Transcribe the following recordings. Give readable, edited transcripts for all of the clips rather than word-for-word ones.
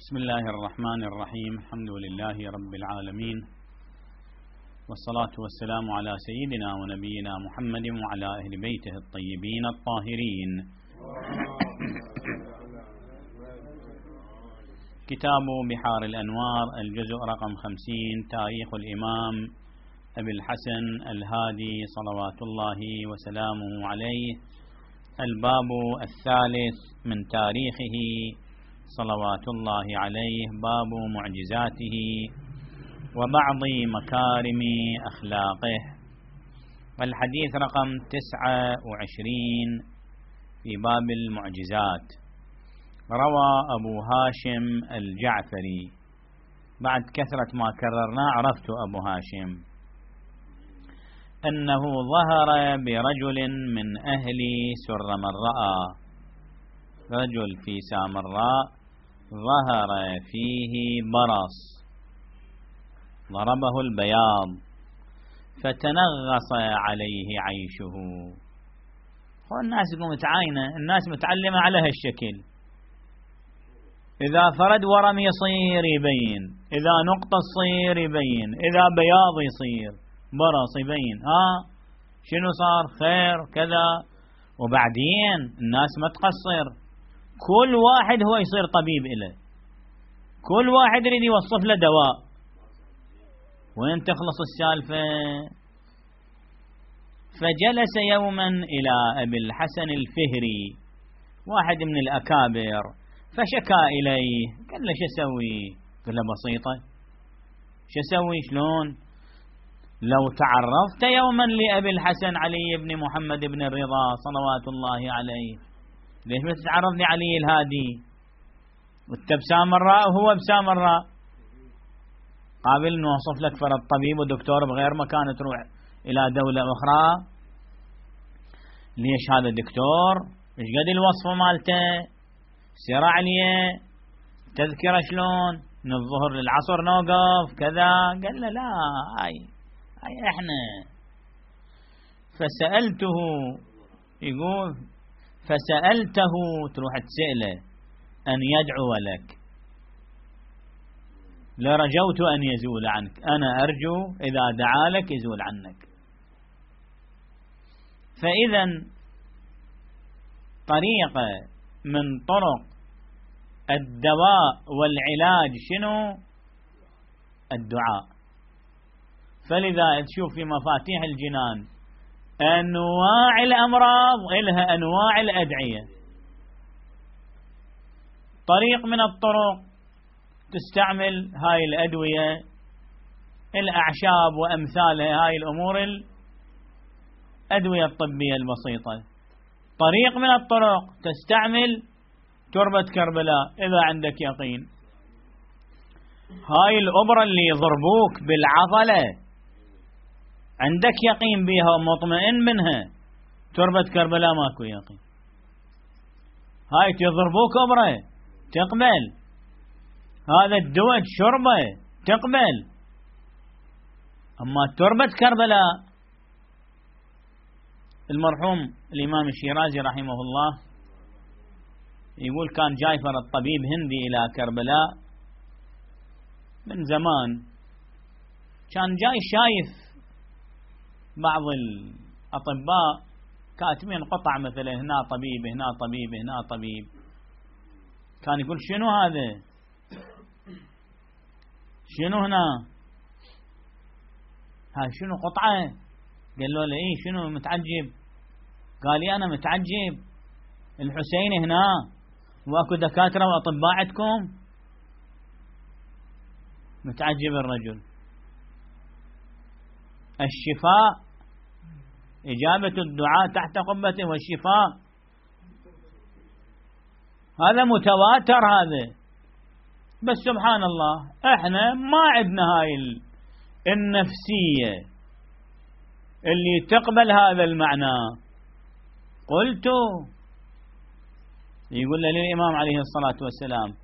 بسم الله الرحمن الرحيم. الحمد لله رب العالمين، والصلاة والسلام على سيدنا ونبينا محمد وعلى أهل بيته الطيبين الطاهرين. كتاب بحار الأنوار، الجزء رقم 50، تاريخ الإمام أبي الحسن الهادي صلوات الله وسلامه عليه. الباب الثالث من تاريخه صلوات الله عليه، باب معجزاته وبعض مكارم أخلاقه. الحديث رقم 29 في باب المعجزات. روى أبو هاشم الجعفري، بعد كثرة ما كررنا عرفت أبو هاشم، أنه ظهر برجل من أهل سرمراء، رجل في سامراء ظهر فيه برص ضربه البياض فتنغص عليه عيشه. الناس يقوم متعاينة، الناس متعلمة على هالشكل، إذا فرد ورم يصير يبين، إذا نقطة تصير يبين، إذا بياض يصير، برص يبين، شنو صار؟ خير كذا. وبعدين الناس ما تقصر، كل واحد هو يصير طبيب إله، كل واحد يريد يوصف له دواء. وين تخلص السالفة؟ فجلس يوما إلى أبي الحسن الفهري، واحد من الأكابر، فشكى إليه، قال له شو أسوي؟ قال له بسيطة، شو أسوي؟ شلون؟ لو تعرضت يوما لأبي الحسن علي بن محمد بن الرضا صلوات الله عليه، ليش ما تتعرض لعلي الهادي؟ وانت بسامراء وهو بسامراء، قابل نوصف لك فرد طبيب ودكتور بغير مكان، تروح إلى دولة أخرى. ليش هذا دكتور؟ ايش قد الوصفة مالته؟ سير عليه تذكره شلون؟ من الظهر للعصر نوقف كذا. قال له لا، هاي احنا. فسألته، يقول فسألته، تروح تسأله أن يدعو لك، لرجوت أن يزول عنك، أنا أرجو إذا دعا لك يزول عنك. فإذا طريقة من طرق الدواء والعلاج شنو؟ الدعاء. فلذا تشوف في مفاتيح الجنان أنواع الأمراض إلها أنواع الأدعية. طريق من الطرق تستعمل هاي الأدوية، الأعشاب وأمثالها، هاي الأمور الأدوية الطبية البسيطة. طريق من الطرق تستعمل تربة كربلاء إذا عندك يقين. هاي الأبرة اللي يضربوك بالعضلة عندك يقين بها ومطمئن منها، تربة كربلاء ماكو يقين. هاي تضربوك أبرة تقبل، هذا الدواء شربه تقبل. أما تربة كربلاء، المرحوم الإمام الشيرازي رحمه الله يقول كان جاي فرد طبيب هندي إلى كربلاء من زمان، كان جاي شايف بعض الأطباء كاتبين قطع مثلا هنا طبيب هنا طبيب هنا طبيب، كان يقول شنو هذا؟ شنو هنا؟ هاي شنو قطعة؟ قال له إيه شنو متعجب؟ قال لي أنا متعجب، الحسين هنا واكو دكاترة وأطباء عندكم؟ متعجب الرجل. الشفاء، إجابة الدعاء تحت قبته، والشفاء هذا متواتر هذا. بس سبحان الله احنا ما عندنا هاي النفسية اللي تقبل هذا المعنى. قلت، يقول للإمام عليه الصلاة والسلام،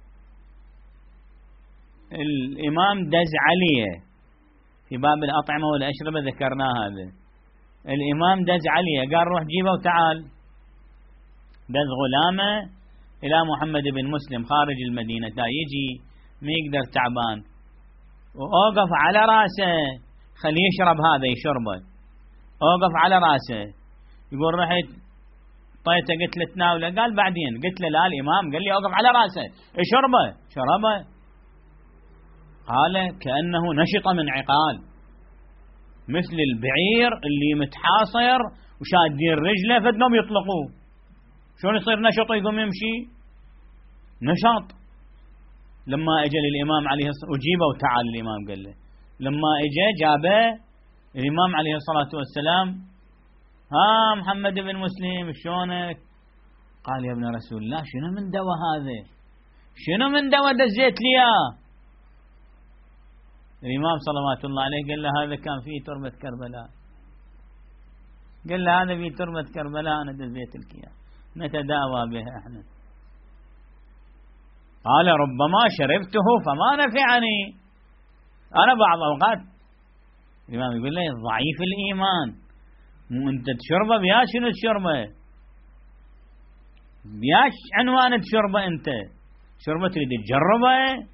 الإمام دز عليه في باب الأطعمة والأشربة ذكرنا هذا، الإمام دز عليه قال روح جيبه وتعال، دز غلامه إلى محمد بن مسلم خارج المدينة، دا يجي ما يقدر تعبان، وأوقف على رأسه خليه يشرب هذا يشربه، أوقف على رأسه. يقول رحت طيته قلت له تناوله، قال بعدين. قلت له لا الإمام قال لي أوقف على رأسه اشربه، شربه. قال كأنه نشط من عقال، مثل البعير اللي متحاصر وشادين رجله فدنهم يطلقوه، شلون يصير نشط ويقوم يمشي؟ نشاط. لما اجى للإمام عليه الصلاة والسلام أجيبه وتعال، الإمام قال له لما اجى جابه الإمام عليه الصلاة والسلام، ها محمد بن مسلم شلونك؟ قال يا ابن رسول الله شنو من دواء هذا؟ شنو من دواء دزيت لي اياه؟ الإمام صلوات الله عليه قال له هذا كان فيه تربة كربلاء، قال له هذا فيه تربة كربلاء أنا دزيت لك اياه نتداوى بها احنا. قال ربما شربته فما نفعني، أنا بعض أوقات الإمام يقول له ضعيف الإيمان، مو أنت تشربه بياش شنو تشربه؟ بياش عنوان تشربه؟ أنت شربه تريد تجربه؟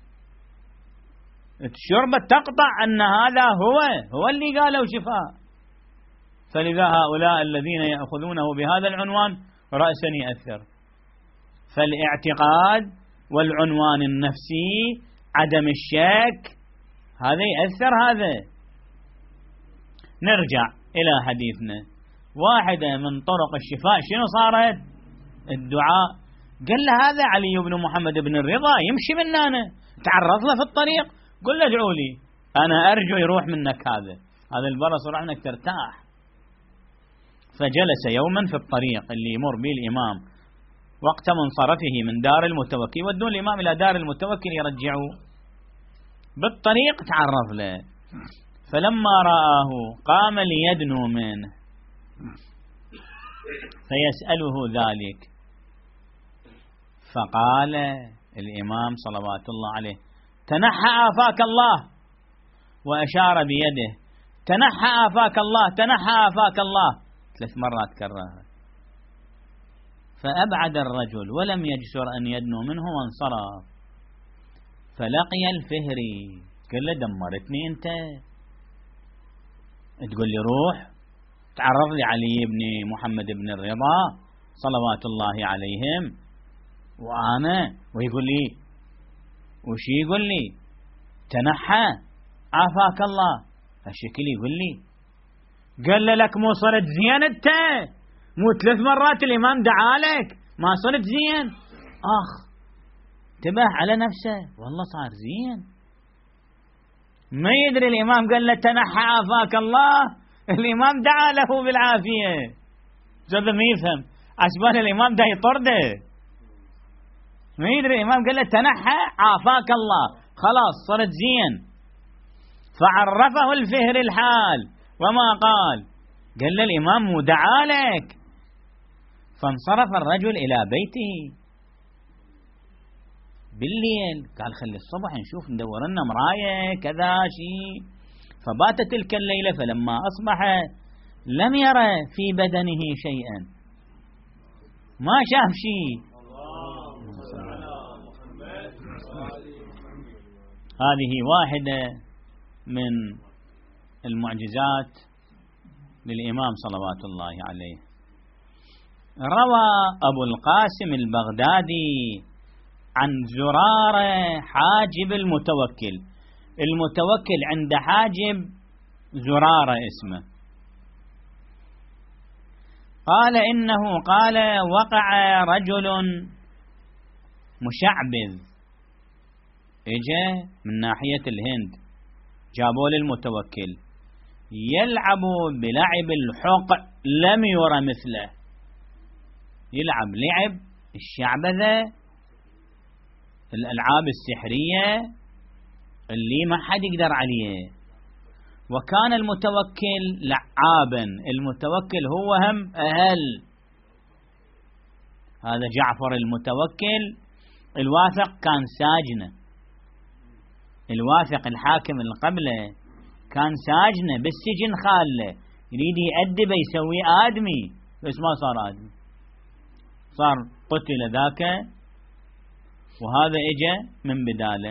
تشربه تقطع أن هذا هو اللي قاله شفاء. فلذا هؤلاء الذين يأخذونه بهذا العنوان رأسا يأثر. فالاعتقاد والعنوان النفسي عدم الشك هذا يأثر. هذا نرجع إلى حديثنا. واحدة من طرق الشفاء شنو صارت؟ الدعاء. قال له هذا علي بن محمد بن الرضا يمشي مننا، تعرض له في الطريق قل له ادعوا لي أنا أرجو يروح منك هذا البرص وراح منك ترتاح. فجلس يوما في الطريق اللي يمر به الإمام وقت منصرفه من دار المتوكل، يودون الإمام إلى دار المتوكل يرجعوا، بالطريق تعرض له، فلما رآه قام ليدنو منه فيسأله ذلك، فقال الإمام صلوات الله عليه تنحى آفاك الله، وأشار بيده تنحى آفاك الله تنحى آفاك الله 3 مرات كررها. فأبعد الرجل ولم يجسر أن يدنو منه وانصرف. فلقي الفهري قال له دمرتني أنت، تقول لي روح تعرض لي علي بن محمد بن الرضا صلوات الله عليهم وأنا، ويقول لي وش يقول لي تنحى عافاك الله هالشكل يقول لي. قال له لك مو صرت زين انت، مو 3 مرات الإمام دعالك ما صرت زين. انتبه على نفسه والله صار زين. ما يدري الإمام قال له تنحى عافاك الله، الإمام دعا له بالعافية. هذا ما يفهم عشان الإمام ده يطرده، ما يدري الإمام قال له تنحى عافاك الله خلاص صرت زين. فعرفه الفهر الحال وما قال له الإمام مدعى لك. فانصرف الرجل إلى بيته بالليل، قال خلي الصبح نشوف ندور لنا مراية كذا شيء. فبات تلك الليلة، فلما أصبح لم يرى في بدنه شيئا، ما شاف شيء. هذه واحدة من المعجزات للإمام صلوات الله عليه. روى أبو القاسم البغدادي عن زرارة حاجب المتوكل عند حاجب زرارة اسمه، قال إنه قال وقع رجل مشعبذ اجى من ناحية الهند، جابوا للمتوكل يلعب بلعب الحق لم يرى مثله، يلعب لعب الشعبذة الألعاب السحرية اللي ما حد يقدر عليه. وكان المتوكل لعابا، المتوكل هو هم أهل، هذا جعفر المتوكل الواثق كان ساجنه، الواثق الحاكم اللي قبله كان ساجنه بالسجن خاله، يريد يأدبه يسوي آدمي، بس ما صار آدمي، صار قتل ذاك وهذا إجا من بداله.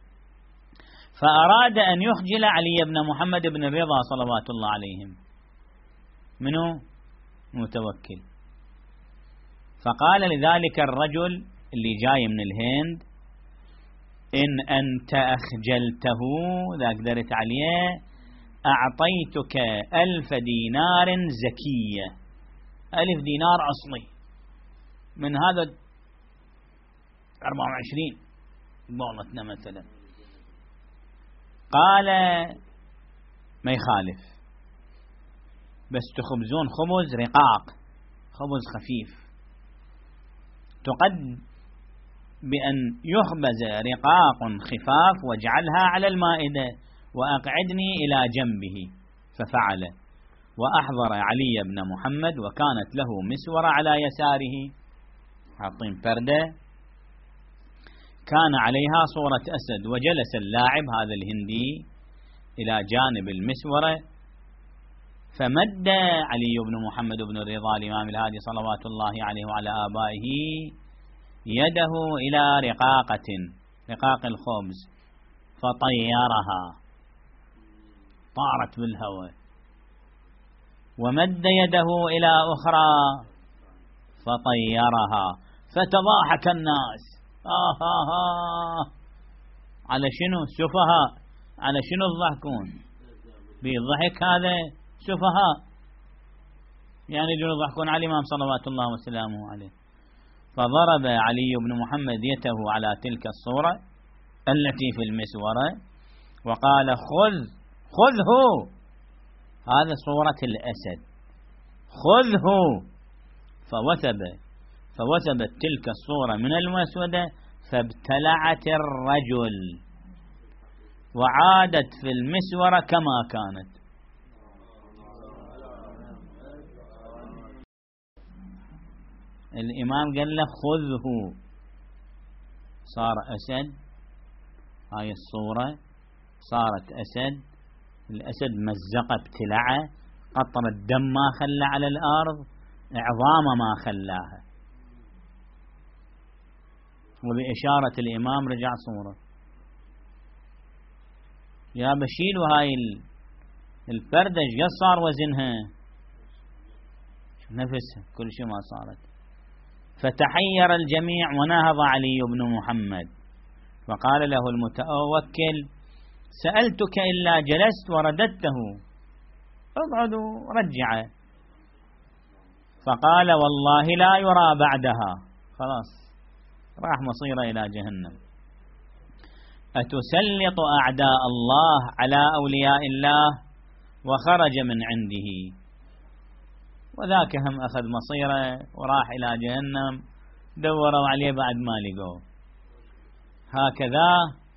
فأراد أن يخجل علي بن محمد بن الرضا صلوات الله عليهم. منو؟ متوكل. فقال لذلك الرجل اللي جاي من الهند: إن أنت أخجلته، إذا قدرت عليه، أعطيتك 1000 دينار زكية. 1000 دينار أصلي من هذا 24 بولتنا مثلا. قال: ما يخالف، بس تخبزون خبز رقاق، خبز خفيف، تقد بأن يخبز رقاق خفاف واجعلها على المائدة وأقعدني إلى جنبه. ففعل، وأحضر علي بن محمد، وكانت له مسورة على يساره، حاطين پردة كان عليها صورة أسد، وجلس اللاعب هذا الهندي إلى جانب المسورة، فمد علي بن محمد بن الرضا الإمام الهادي صلوات الله عليه وعلى آبائه يده إلى رقاق الخبز فطيرها، طارت بالهواء. ومد يده إلى أخرى فطيرها، فتضاحك الناس. على شنو؟ سفهاء. على شنو الضحكون؟ بالضحك هذا سفهاء، يعني يجون يضحكون على الإمام صلوات الله وسلامه عليه. فضرب علي بن محمد يده على تلك الصورة التي في المسورة وقال: خذه، هذا صورة الأسد، خذه. فوثبت تلك الصورة من المسودة، فابتلعت الرجل وعادت في المسورة كما كانت. الإمام قال له: خذه، صار أسد. هاي الصورة صارت أسد، الأسد مزق ابتلعه، قطر الدم ما خلى على الأرض، عظام ما خلاها. وبإشارة الإمام رجع صورة. يا بشيل، وهاي الفردة ايش صار وزنها؟ نفسها كل شيء ما صارت. فتحير الجميع، ونهض علي بن محمد فقال له المتوكل: سألتك إلا جلست ورددته، اقعد ورجعه. فقال: والله لا يرى بعدها، خلاص راح مصيره إلى جهنم. أتسلط أعداء الله على أولياء الله؟ وخرج من عنده، وذاك هم أخذ مصيره وراح إلى جهنم، دوروا عليه بعد ما لقوه. هكذا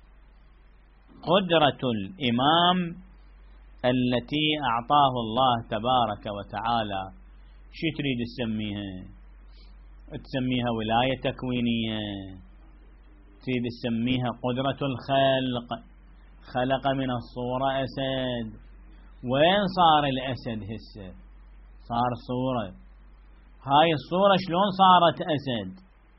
قدرة الإمام التي أعطاه الله تبارك وتعالى. شو تريد تسميها؟ تسميها ولاية تكوينية، تريد تسميها قدرة الخلق. خلق من الصورة أسد. وين صار الأسد هسه؟ صار صورة. هاي الصورة شلون صارت أسد؟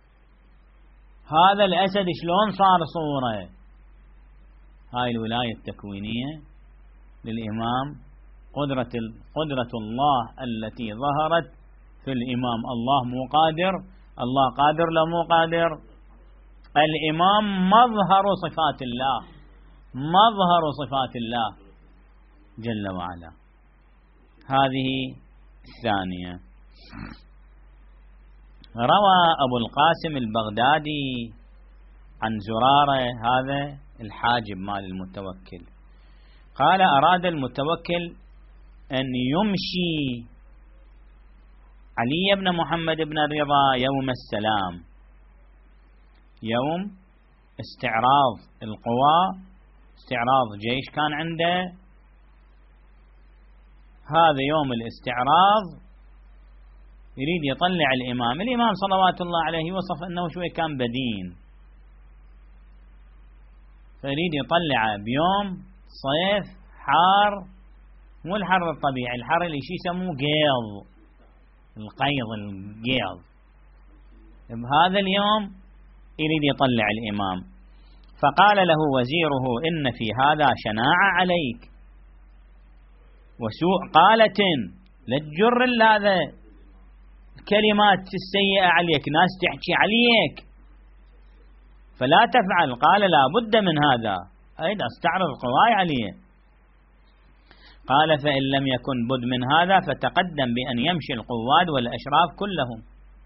هذا الأسد شلون صار صورة؟ هاي الولاية التكوينية للإمام، قدرة الله التي ظهرت في الإمام. الله مو قادر؟ الله قادر لا مو قادر؟ الإمام مظهر صفات الله، مظهر صفات الله جل وعلا. هذه الثانية. روى أبو القاسم البغدادي عن زرارة، هذا الحاجب مال المتوكل، قال: أراد المتوكل أن يمشي علي بن محمد بن الرضا يوم السلام، يوم استعراض القوى، استعراض جيش كان عنده، هذا يوم الاستعراض يريد يطلع الإمام. الإمام صلوات الله عليه وصف أنه شوي كان بدين، فيريد يطلعه بيوم صيف حار، مو الحر الطبيعي، الحر اللي شي يسموه قيض، القيض القيض. بهذا اليوم يريد يطلع الإمام، فقال له وزيره إن في هذا شناعة عليك وسوء قالة، لا تجر هذا الكلمات السيئة عليك، ناس تحكي عليك فلا تفعل. قال لا بد من هذا، أيضا استعرض قواي عليه. قال فإن لم يكن بد من هذا فتقدم بأن يمشي القواد والأشراف كلهم.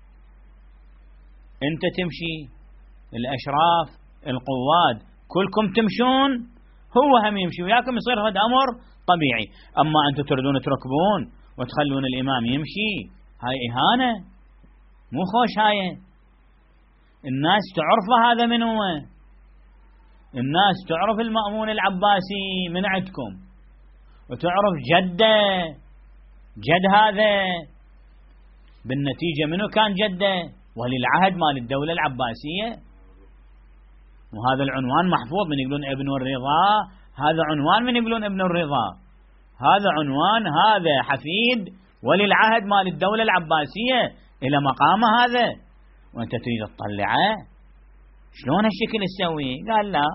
أنت تمشي، الأشراف القواد كلكم تمشون، هو هم يمشي وياكم، يصير هذا أمر طبيعي. أما أنتم تردون تركبون وتخلون الإمام يمشي، هاي إهانة مو خوش. هاي الناس تعرف هذا من هو، الناس تعرف المأمون العباسي من عندكم، وتعرف جده، جد هذا بالنتيجة منه كان جده ولي العهد مال الدولة العباسية، وهذا العنوان محفوظ من يقولون ابن الرضا، هذا عنوان من يقولون ابن الرضا، هذا عنوان، هذا حفيد ولي العهد مال الدولة العباسية إلى مقام هذا، وأنت تريد تطلعه؟ شلون هالشكل تسوي؟ قال لا،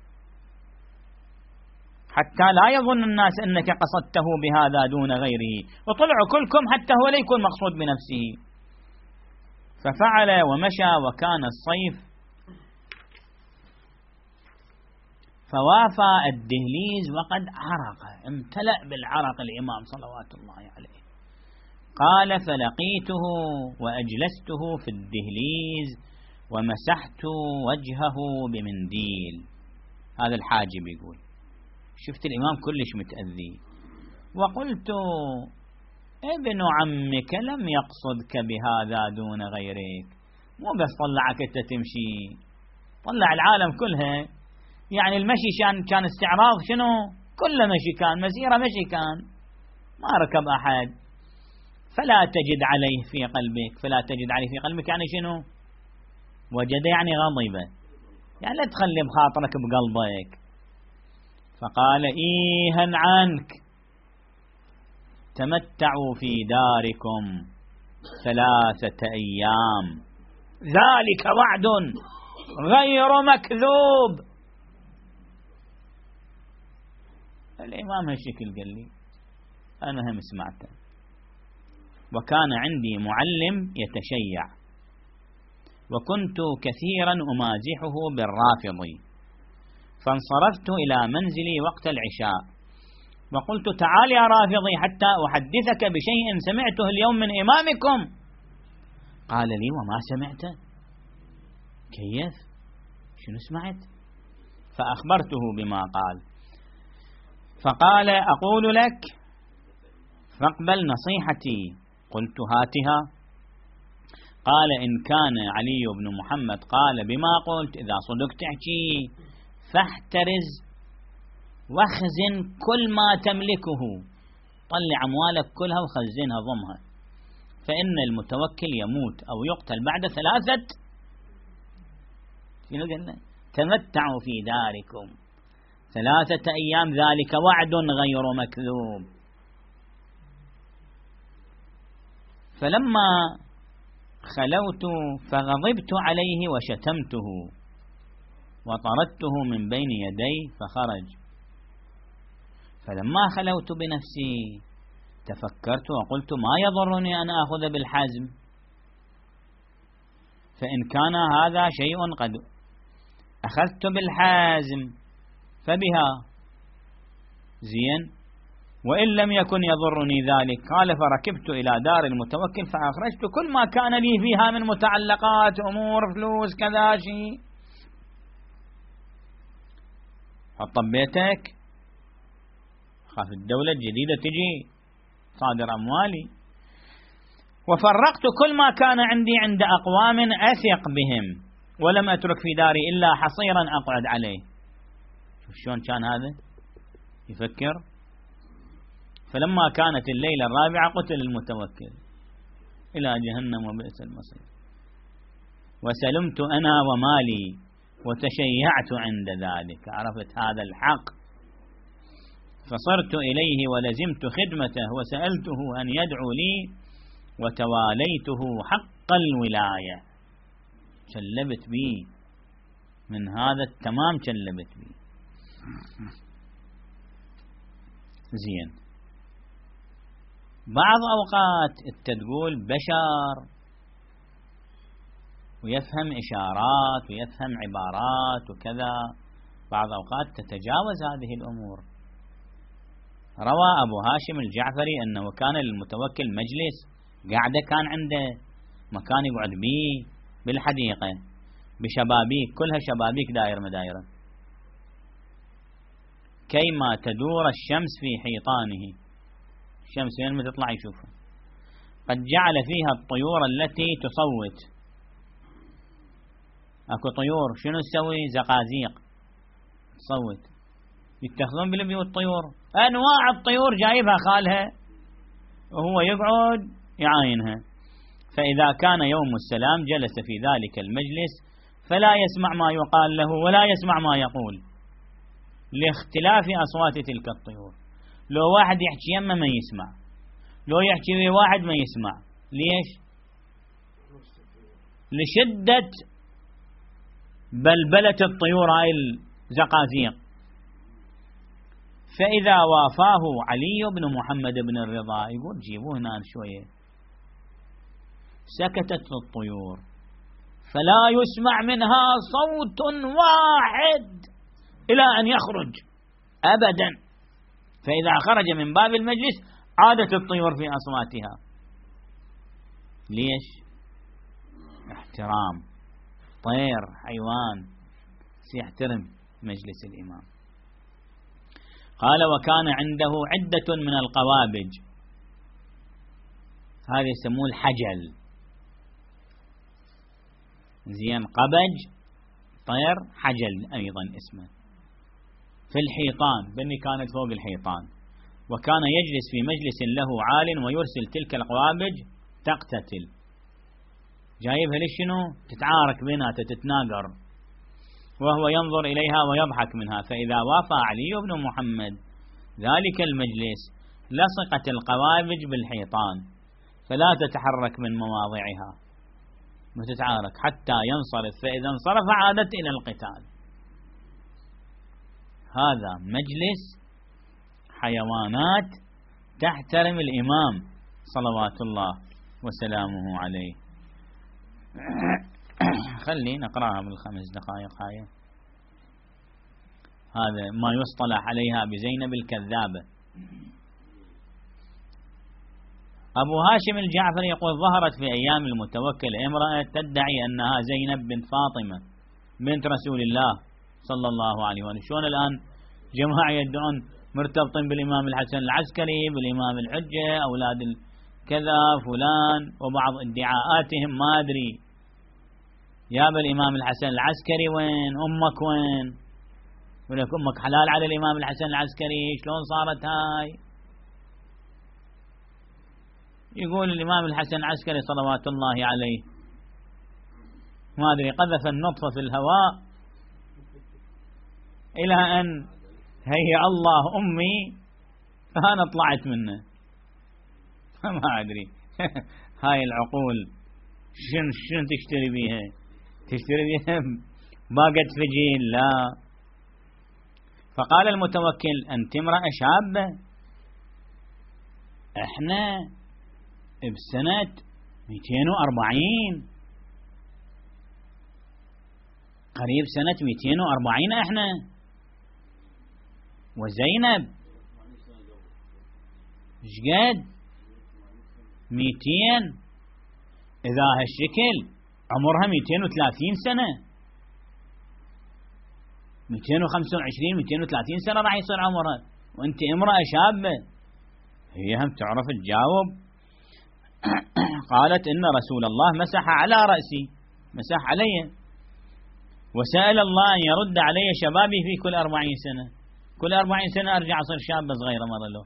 حتى لا يظن الناس أنك قصدته بهذا دون غيره، وطلعوا كلكم حتى هو لا يكون مقصود بنفسه. ففعل ومشى، وكان الصيف، فوافى الدهليز وقد عرق، امتلأ بالعرق الإمام صلوات الله عليه. قال فلقيته وأجلسته في الدهليز ومسحت وجهه بمنديل. هذا الحاجب يقول شفت الإمام كلش متأذي، وقلت ابن عمك لم يقصدك بهذا دون غيرك، مو بس طلعك انت تمشي، طلع العالم كلها. يعني المشي كان استعراض شنو؟ كل مشي كان، مسيرة مشي كان، ما ركب أحد. فلا تجد عليه في قلبك، فلا تجد عليه في قلبك يعني شنو؟ وجد يعني غضبه، يعني لا تخلي بخاطرك بقلبك. فقال إيها عنك، تمتعوا في داركم 3 أيام، ذلك وعد غير مكذوب. الإمام هالشكل قال لي، أنا هم سمعته. وكان عندي معلم يتشيع، وكنت كثيرا أمازحه بالرافضي، فانصرفت إلى منزلي وقت العشاء وقلت تعال يا رافضي حتى أحدثك بشيء سمعته اليوم من إمامكم. قال لي وما سمعت؟ كيف؟ شنو سمعت؟ فأخبرته بما قال، فقال أقول لك فاقبل نصيحتي. قلت هاتها. قال إن كان علي بن محمد قال بما قلت، إذا صدقت تحكي فاحترز واخزن كل ما تملكه، طلع أموالك كلها وخزنها ضمها، فإن المتوكل يموت أو يقتل بعد 3 تمتعوا في داركم 3 أيام، ذلك وعد غير مكذوب. فلما خلوت فغضبت عليه وشتمته وطردته من بين يدي فخرج. فلما خلوت بنفسي تفكرت وقلت ما يضرني أن أخذ بالحزم، فإن كان هذا شيء قد أخذت بالحازم فبها زين، وإن لم يكن يضرني ذلك. قال فركبت إلى دار المتوكل فأخرجت كل ما كان لي فيها من متعلقات، أمور، فلوس، كذا شيء. حط بيتك، خاف الدولة الجديدة تجي صادر أموالي. وفرقت كل ما كان عندي عند أقوام أثق بهم، ولم أترك في داري إلا حصيرا أقعد عليه. شوف شلون كان هذا يفكر. فلما كانت الليلة الرابعة قتل المتوكل إلى جهنم وبئس المصير. وسلمت أنا ومالي وتشيعت عند ذلك، عرفت هذا الحق، فصرت إليه ولزمت خدمته وسألته أن يدعو لي وتواليته حق الولاية، شلبت بي من هذا التمام كلبت بي. زين، بعض أوقات أنت تقول بشر ويفهم إشارات ويفهم عبارات وكذا، بعض أوقات تتجاوز هذه الأمور. روى أبو هاشم الجعفري أنه كان للمتوكل مجلس قاعدة كان عنده مكان يقعد به بالحديقة بشبابيك، كلها شبابيك داير مدايرة، كيما تدور الشمس في حيطانه. الشمس وين ما تطلع يشوفها. قد جعل فيها الطيور التي تصوت. اكو طيور شنو تسوي؟ زقازيق تصوت، يتخذون بالبيوت طيور، انواع الطيور جايبها خالها وهو يقعد يعاينها. فإذا كان يوم السلام جلس في ذلك المجلس فلا يسمع ما يقال له ولا يسمع ما يقول لاختلاف أصوات تلك الطيور. لو واحد يحكي يمه ما يسمع، لو يحكي ويا واحد ما يسمع. ليش؟ لشدة بلبلة الطيور هاي الزقازيق. فإذا وافاه علي بن محمد بن الرضا، يقول جيبوه هنا شوية، سكتت الطيور فلا يسمع منها صوت واحد إلى أن يخرج أبدا. فإذا خرج من باب المجلس عادت الطيور في أصواتها. ليش؟ احترام، طير حيوان سيحترم مجلس الإمام. قال وكان عنده عدة من القوابج، هذا يسموه الحجل. زين، قبج طير، حجل أيضا اسمه، في الحيطان، بني كانت فوق الحيطان. وكان يجلس في مجلس له عال ويرسل تلك القوابج تقتتل، جايبها لشنو؟ تتعارك بيناتها تتناقر، وهو ينظر إليها ويضحك منها. فإذا وافى علي بن محمد ذلك المجلس لصقت القوابج بالحيطان فلا تتحرك من مواضعها وتتعارك حتى ينصرف، فإذا انصرف عادت إلى القتال. هذا مجلس حيوانات تحترم الإمام صلوات الله وسلامه عليه. خلي نقرأها بالخمس دقائق هاي. هذا ما يصطلح عليها بزينب الكذابة. أبو هاشم الجعفري يقول ظهرت في أيام المتوكل امرأة تدعي أنها زينب بنت فاطمة بنت رسول الله صلى الله عليه وسلم. شلون الآن جماعة يدعون مرتبطين بالإمام الحسن العسكري، بالإمام الحجة، أولاد كذا فلان، وبعض ادعاءاتهم ما أدري يا بالإمام الحسن العسكري وين أمك وين، يقول لك أمك حلال على الإمام الحسن العسكري، شلون صارت هاي؟ يقول الإمام الحسن العسكري صلوات الله عليه ما أدري قذف النطفة في الهواء إلى أن هيا الله أمي فأنا طلعت منه. ما أدري هاي العقول شن تشتري بيها؟ تشتري بيها باقة فجيل؟ لا. فقال المتوكل أنت امرأة شابة، احنا بسنة 240 قريب سنة 240 احنا، وزينب شقد 200، إذا هالشكل عمرها 230 سنة، 225 230 سنة راح يصير عمرها، وانت امرأة شابة. هي هم تعرف تجاوب. قالت إن رسول الله مسح على رأسي، مسح علي، وسأل الله أن يرد علي شبابي في كل 40 سنة، كل 40 سنة أرجع أصير شابة صغيرة مرة له.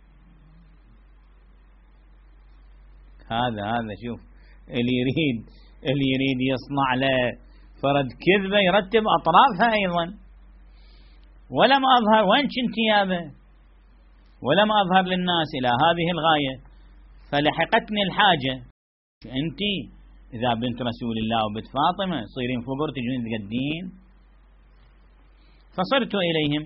هذا شوف اللي يريد يصنع له فرد كذبة يرتب أطرافها أيضا. ولم أظهر، وين كنت يابا؟ ولم أظهر للناس إلى هذه الغاية فلحقتني الحاجة. أنت إذا بنت رسول الله وبنت فاطمة صيرين فقر تجون تقدين فصرت إليهم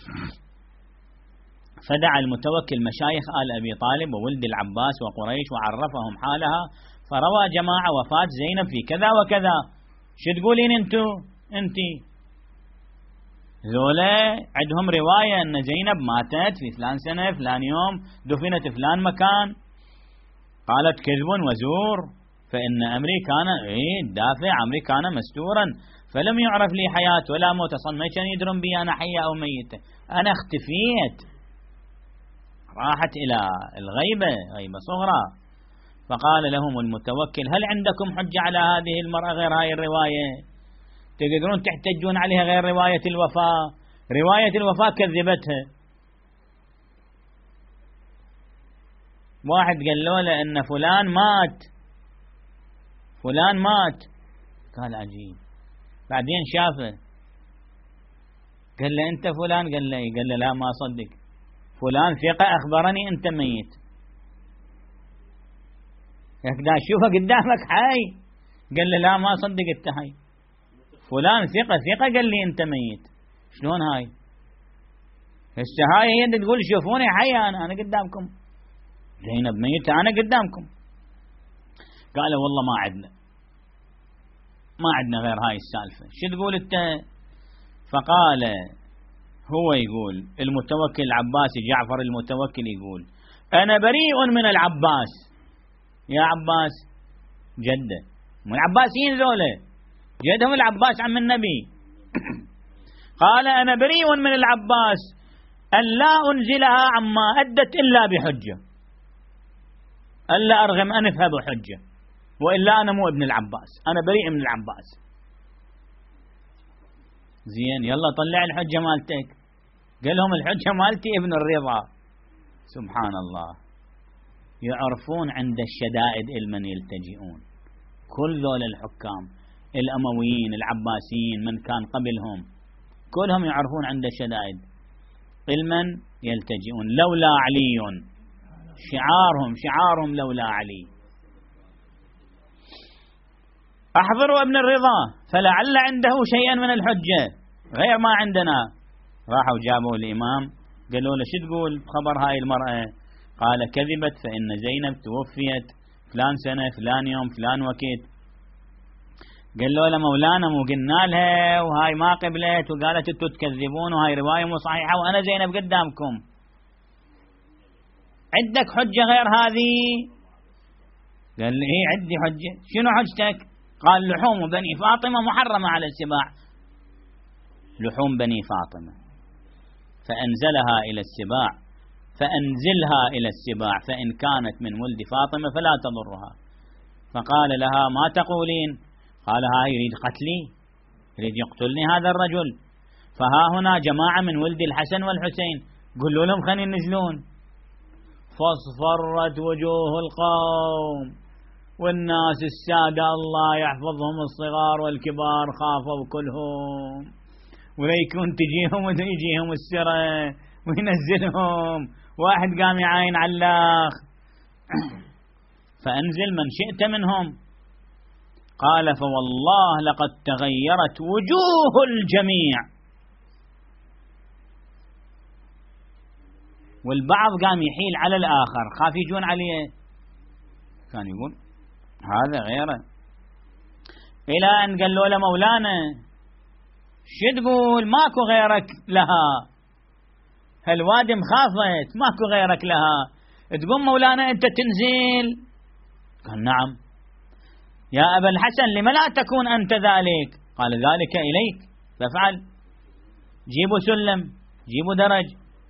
فدعا المتوكل مشايخ آل أبي طالب وولد العباس وقريش وعرفهم حالها، فروى جماعة وفاة زينب في كذا وكذا. شو تقولين انتي ذولا عندهم رواية أن زينب ماتت في فلان سنة فلان يوم دفنت فلان مكان. قالت كذب وزور، فإن أمري كان دافع، أمري كان مستورا، فلم يعرف لي حياة ولا موت. أصلا ما كان يدرون بي أنا حية أو ميتة، أنا اختفيت، راحت إلى الغيبة، غيبة صغرى. فقال لهم المتوكل هل عندكم حجة على هذه المرأة غير هاي الرواية؟ تقدرون تحتجون عليها غير رواية الوفاة؟ رواية الوفاة كذبتها. واحد قال له أن فلان مات، قال عجيب. بعدين شافه قال له أنت فلان؟ قال له لا ما صدق، فلان ثقة أخبرني أنت ميت. يقدر شوفه قدامك حي، قال له لا ما صدق أنت حي، فلان ثقة قال لي أنت ميت. شلون هاي؟ هسه هاي هي تقول شوفوني حي، أنا قدامكم، زينب ميتة أنا قدامكم. قال والله ما عندنا غير هاي السالفة، شو تقول أنت؟ فقال هو يقول المتوكل العباسي جعفر المتوكل يقول أنا بريء من العباس. يا عباس جده، من العباسيين ذولا، جدهم العباس عم النبي. قال أنا بريء من العباس أن لا أنزلها عما أدت إلا بحجة، ألا أرغم أنفها بحجة، وإلا أنا مو ابن العباس، أنا بريء من العباس. زين يلا طلع الحجة مالتك. قال لهم الحجة مالتي ابن الرضا. سبحان الله، يعرفون عند الشدائد المن يلتجئون. كل ذول الحكام الأمويين العباسيين من كان قبلهم كلهم يعرفون عند الشدائد المن يلتجئون. لولا علي، شعارهم لولا علي. أحضروا ابن الرضا فلعل عنده شيئا من الحجة غير ما عندنا. راحوا جابوا الإمام قالوا له شو تقول بخبر هاي المرأة؟ قال كذبت، فإن زينب توفيت فلان سنة فلان يوم فلان وقت. قالوا له مولانا مو قلنا لها وهاي ما قبلت وقالت انتوا تكذبون وهاي رواية مو صحيحة وأنا زينب قدامكم، عندك حجة غير هذه؟ قال لي إيه عندي حجة. شنو حجتك؟ قال لحوم بني فاطمة محرمة على السباع، لحوم بني فاطمة، فأنزلها إلى السباع، فأنزلها إلى السباع، فإن كانت من ولد فاطمة فلا تضرها. فقال لها ما تقولين؟ قال ها يريد قتلي، يريد يقتلني هذا الرجل. فها هنا جماعة من ولد الحسن والحسين، قولوا لهم خلينا ينزلون. فاصفرت وجوه القوم، والناس السادة الله يحفظهم الصغار والكبار خافوا كلهم، وليكون تجيهم ويجيهم السرة وينزلهم، واحد قام يعاين علاخ. فأنزل من شئت منهم. قال فوالله لقد تغيرت وجوه الجميع. والبعض قام يحيل على الآخر، خاف يجون عليه، كان يقول هذا غيره، إلى أن قالوا له مولانا شو تقول ماكو غيرك لها، هالوادي مخافت ماكو غيرك لها، تقوم مولانا أنت تنزل؟ قال نعم. يا أبا الحسن لما لا تكون أنت ذلك؟ قال ذلك إليك فافعل، جيبوا سلم جيبوا درج.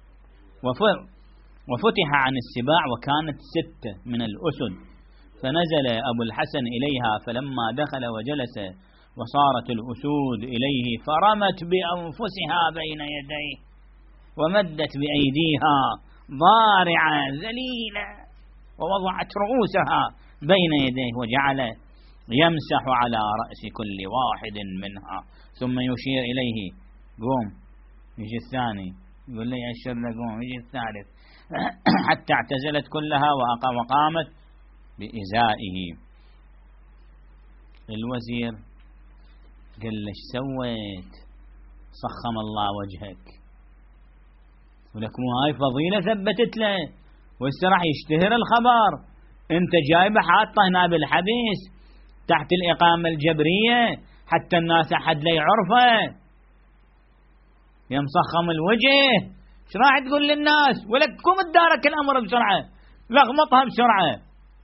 وفتح عن السباع وكانت 6 من الأسد، فنزل أبو الحسن إليها، فلما دخل وجلس وصارت الأسود إليه فرمت بأنفسها بين يديه ومدت بأيديها ضارعة ذليلة ووضعت رؤوسها بين يديه وجعل يمسح على رأس كل واحد منها ثم يشير إليه قوم، يجي الثاني يقول لي أشر قوم، يجي الثالث حتى اعتزلت كلها وقامت بإزائه. الوزير قال له ايش سويت؟ صخم الله وجهك. ولك مو هاي فضيلة ثبتت له، وهسه راح يشتهر الخبر. انت جايبه حاطه هنا بالحبس تحت الإقامة الجبرية حتى الناس أحد لا يعرفه، يا مصخم الوجه. ايش راح تقول للناس؟ ولك قم تدارك الأمر بسرعة، لغمطها بسرعة.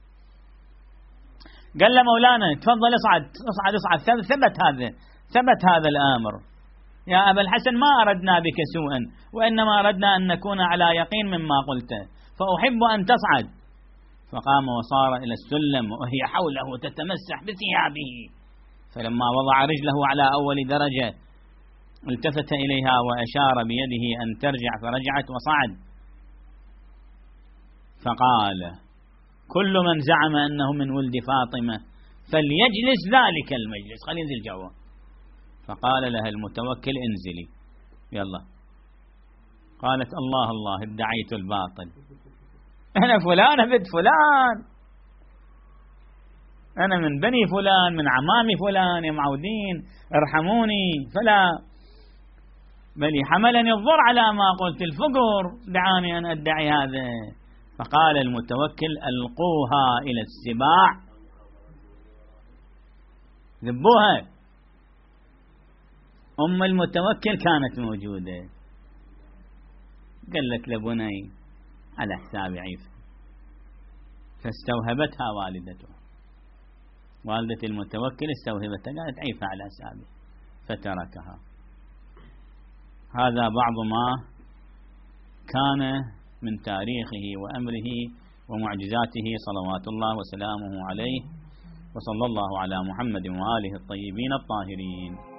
قال له مولانا تفضل اصعد اصعد اصعد. ثبت هذا الأمر. يا أبا الحسن ما أردنا بك سوءا، وإنما أردنا أن نكون على يقين مما قلته، فأحب أن تصعد. فقام وصار إلى السلم وهي حوله تتمسح بثيابه، فلما وضع رجله على أول درجة التفت إليها وأشار بيده أن ترجع، فرجعت وصعد. فقال كل من زعم أنه من ولد فاطمة فليجلس ذلك المجلس، خلي ينزل جوا. فقال لها المتوكل انزلي يلا. قالت الله الله ادعيت الباطل، أنا فلانة بنت فلان، أنا من بني فلان، من عمامي فلان، يا معودين ارحموني. فلا، بل حملني الضر على ما قلت، الفقر دعاني أن أدعي هذا. فقال المتوكل ألقوها إلى السباع، ذبوها. أم المتوكل كانت موجودة، قالت لبني على حساب عيسى، فاستوهبتها والدته. والدة المتوكل استوهبتها، قالت عيفة على حسابه، فتركها. هذا بعض ما كان من تاريخه وأمره ومعجزاته صلوات الله وسلامه عليه، وصلى الله على محمد وآله الطيبين الطاهرين.